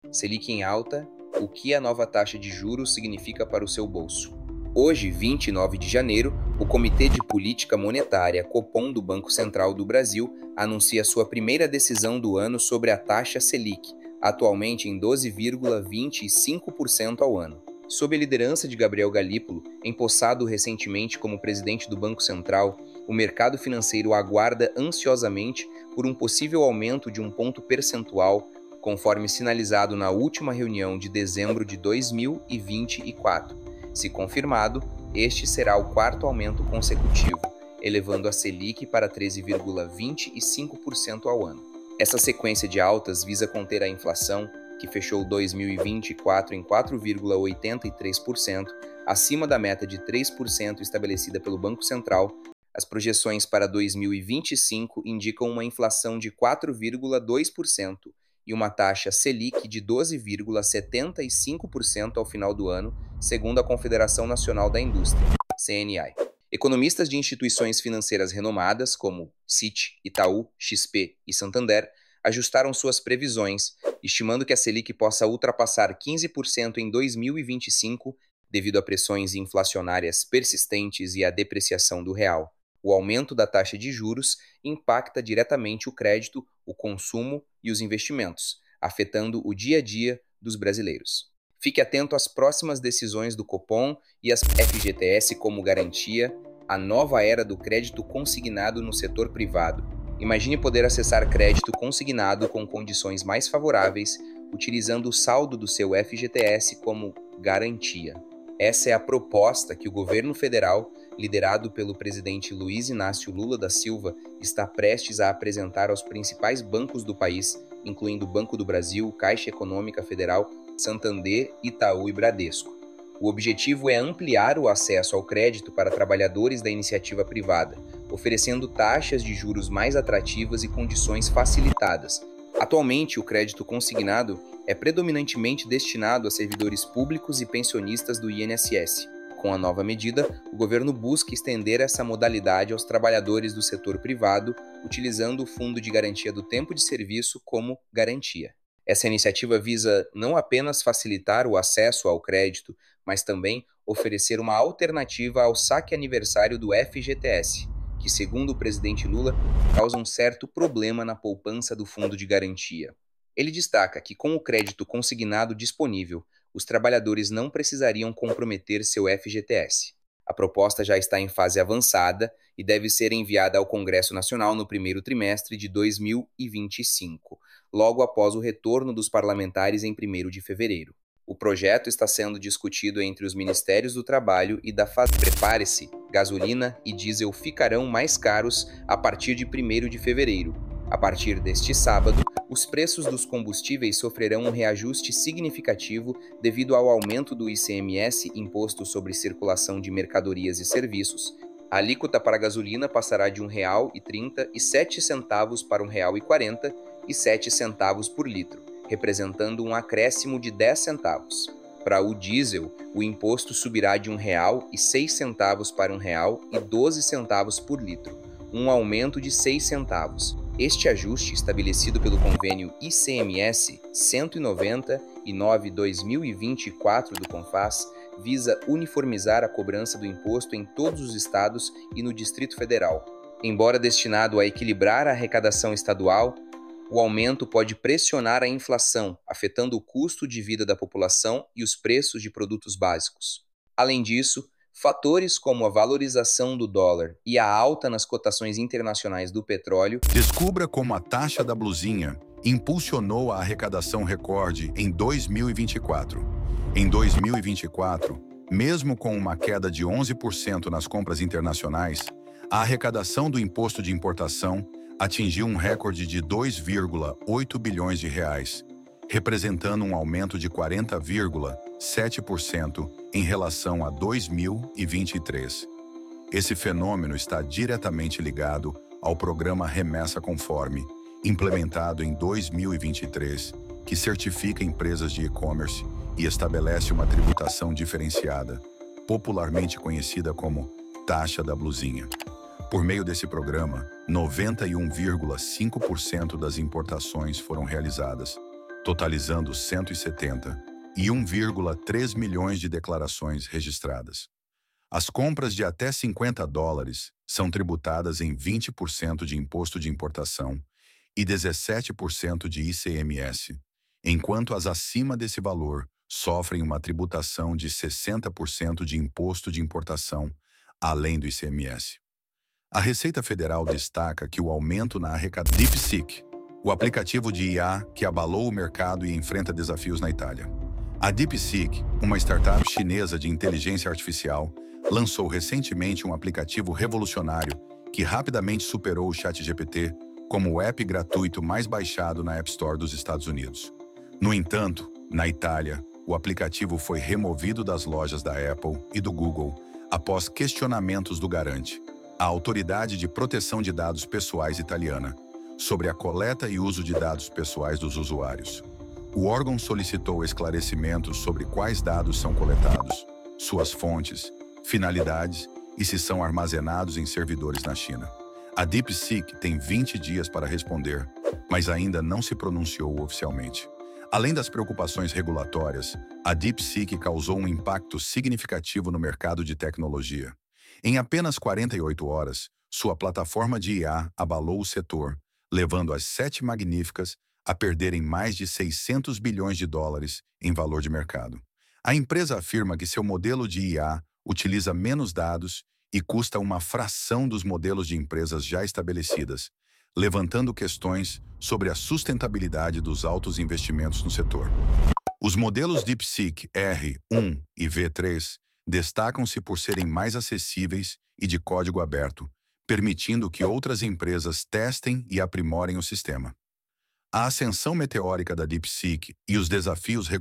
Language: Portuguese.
Selic em alta, o que a nova taxa de juros significa para o seu bolso? Hoje, 29 de janeiro, o Comitê de Política Monetária Copom do Banco Central do Brasil anuncia sua primeira decisão do ano sobre a taxa Selic, atualmente em 12,25% ao ano. Sob a liderança de Gabriel Galípolo, empossado recentemente como presidente do Banco Central, o mercado financeiro aguarda ansiosamente por um possível aumento de um ponto percentual, conforme sinalizado na última reunião de dezembro de 2024. Se confirmado, este será o quarto aumento consecutivo, elevando a Selic para 13,25% ao ano. Essa sequência de altas visa conter a inflação, que fechou 2024 em 4,83%, acima da meta de 3% estabelecida pelo Banco Central. As projeções para 2025 indicam uma inflação de 4,2% e uma taxa Selic de 12,75% ao final do ano, segundo a Confederação Nacional da Indústria, CNI. Economistas de instituições financeiras renomadas, como Citi, Itaú, XP e Santander, ajustaram suas previsões, estimando que a Selic possa ultrapassar 15% em 2025, devido a pressões inflacionárias persistentes e à depreciação do real. O aumento da taxa de juros impacta diretamente o crédito, o consumo e os investimentos, afetando o dia a dia dos brasileiros. Fique atento às próximas decisões do Copom e às FGTS como garantia, a nova era do crédito consignado no setor privado. Imagine poder acessar crédito consignado com condições mais favoráveis, utilizando o saldo do seu FGTS como garantia. Essa é a proposta que o governo federal, liderado pelo presidente Luiz Inácio Lula da Silva, está prestes a apresentar aos principais bancos do país, incluindo o Banco do Brasil, Caixa Econômica Federal, Santander, Itaú e Bradesco. O objetivo é ampliar o acesso ao crédito para trabalhadores da iniciativa privada, oferecendo taxas de juros mais atrativas e condições facilitadas. Atualmente, o crédito consignado é predominantemente destinado a servidores públicos e pensionistas do INSS. Com a nova medida, o governo busca estender essa modalidade aos trabalhadores do setor privado, utilizando o Fundo de Garantia do Tempo de Serviço como garantia. Essa iniciativa visa não apenas facilitar o acesso ao crédito, mas também oferecer uma alternativa ao saque aniversário do FGTS, que, segundo o presidente Lula, causa um certo problema na poupança do fundo de garantia. Ele destaca que, com o crédito consignado disponível, os trabalhadores não precisariam comprometer seu FGTS. A proposta já está em fase avançada e deve ser enviada ao Congresso Nacional no primeiro trimestre de 2025, logo após o retorno dos parlamentares em 1º de fevereiro. O projeto está sendo discutido entre os Ministérios do Trabalho e da Fazenda. Prepare-se, gasolina e diesel ficarão mais caros a partir de 1º de fevereiro. A partir deste sábado, os preços dos combustíveis sofrerão um reajuste significativo devido ao aumento do ICMS, Imposto sobre Circulação de Mercadorias e Serviços. A alíquota para a gasolina passará de R$ 1,37 para R$ 1,47 por litro, representando um acréscimo de 10 centavos. Para o diesel, o imposto subirá de R$ 1,06 para R$ 1,12 por litro, um aumento de 6 centavos. Este ajuste, estabelecido pelo convênio ICMS 199/2024 do CONFAZ, visa uniformizar a cobrança do imposto em todos os estados e no Distrito Federal. Embora destinado a equilibrar a arrecadação estadual, o aumento pode pressionar a inflação, afetando o custo de vida da população e os preços de produtos básicos. Além disso, fatores como a valorização do dólar e a alta nas cotações internacionais do petróleo. Descubra como a taxa da blusinha impulsionou a arrecadação recorde em 2024. Em 2024, mesmo com uma queda de 11% nas compras internacionais, a arrecadação do imposto de importação atingiu um recorde de 2,8 bilhões de reais, representando um aumento de 40,7% em relação a 2023. Esse fenômeno está diretamente ligado ao programa Remessa Conforme, implementado em 2023, que certifica empresas de e-commerce e estabelece uma tributação diferenciada, popularmente conhecida como taxa da blusinha. Por meio desse programa, 91,5% das importações foram realizadas, totalizando 170, e 1,3 milhões de declarações registradas. As compras de até $50 são tributadas em 20% de imposto de importação e 17% de ICMS, enquanto as acima desse valor sofrem uma tributação de 60% de imposto de importação, além do ICMS. A Receita Federal destaca que o aumento na arrecadação DeepSeek, o aplicativo de IA que abalou o mercado e enfrenta desafios na Itália. A DeepSeek, uma startup chinesa de inteligência artificial, lançou recentemente um aplicativo revolucionário que rapidamente superou o ChatGPT como o app gratuito mais baixado na App Store dos Estados Unidos. No entanto, na Itália, o aplicativo foi removido das lojas da Apple e do Google após questionamentos do Garante, a Autoridade de Proteção de Dados Pessoais italiana, sobre a coleta e uso de dados pessoais dos usuários. O órgão solicitou esclarecimentos sobre quais dados são coletados, suas fontes, finalidades e se são armazenados em servidores na China. A DeepSeek tem 20 dias para responder, mas ainda não se pronunciou oficialmente. Além das preocupações regulatórias, a DeepSeek causou um impacto significativo no mercado de tecnologia. Em apenas 48 horas, sua plataforma de IA abalou o setor, levando as 7 magníficas a perderem mais de $600 bilhões em valor de mercado. A empresa afirma que seu modelo de IA utiliza menos dados e custa uma fração dos modelos de empresas já estabelecidas, levantando questões sobre a sustentabilidade dos altos investimentos no setor. Os modelos DeepSeek R1 e V3 destacam-se por serem mais acessíveis e de código aberto, permitindo que outras empresas testem e aprimorem o sistema. A ascensão meteórica da DeepSeek e os desafios